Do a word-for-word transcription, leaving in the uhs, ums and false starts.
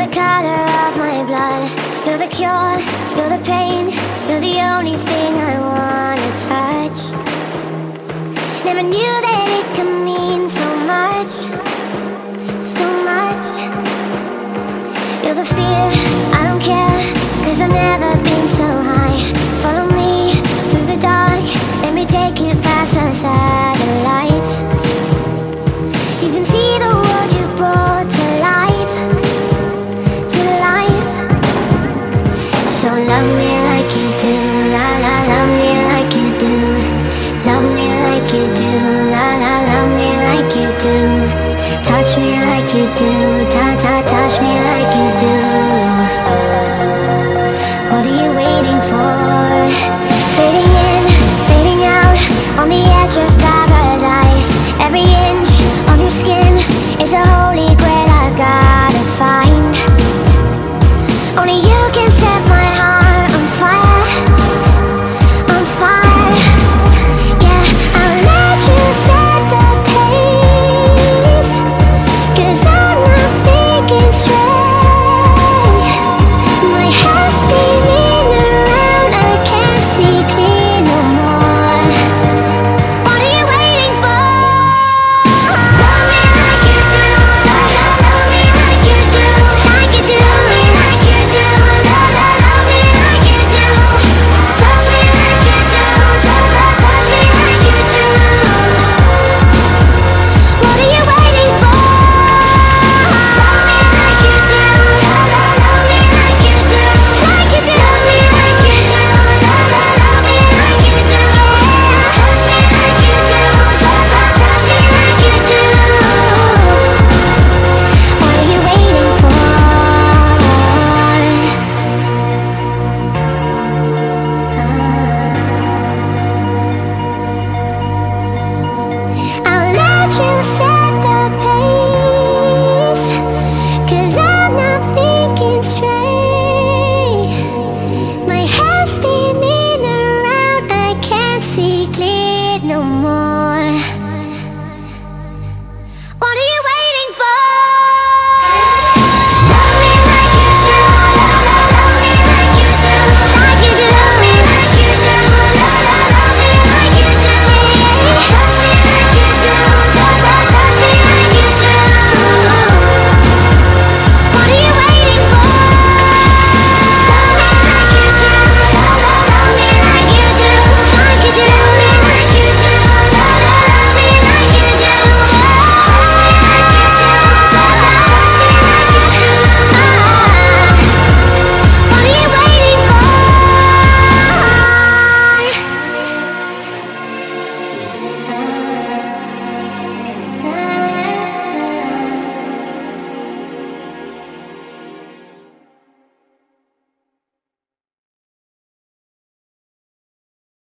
color of my blood. You're the cure, you're the pain. You're the only thing I wanna touch. Never knew that it could mean so much, so much. You're the fear, I don't care, cause I've never been so high. Follow me through the dark, let me take you past the satellites. You can see the world you brought to life, to life. So love me like you do, la la, love me like you do. Love me like you do, la la, love me like you do. Touch me like you do, ta ta, touch me like you do.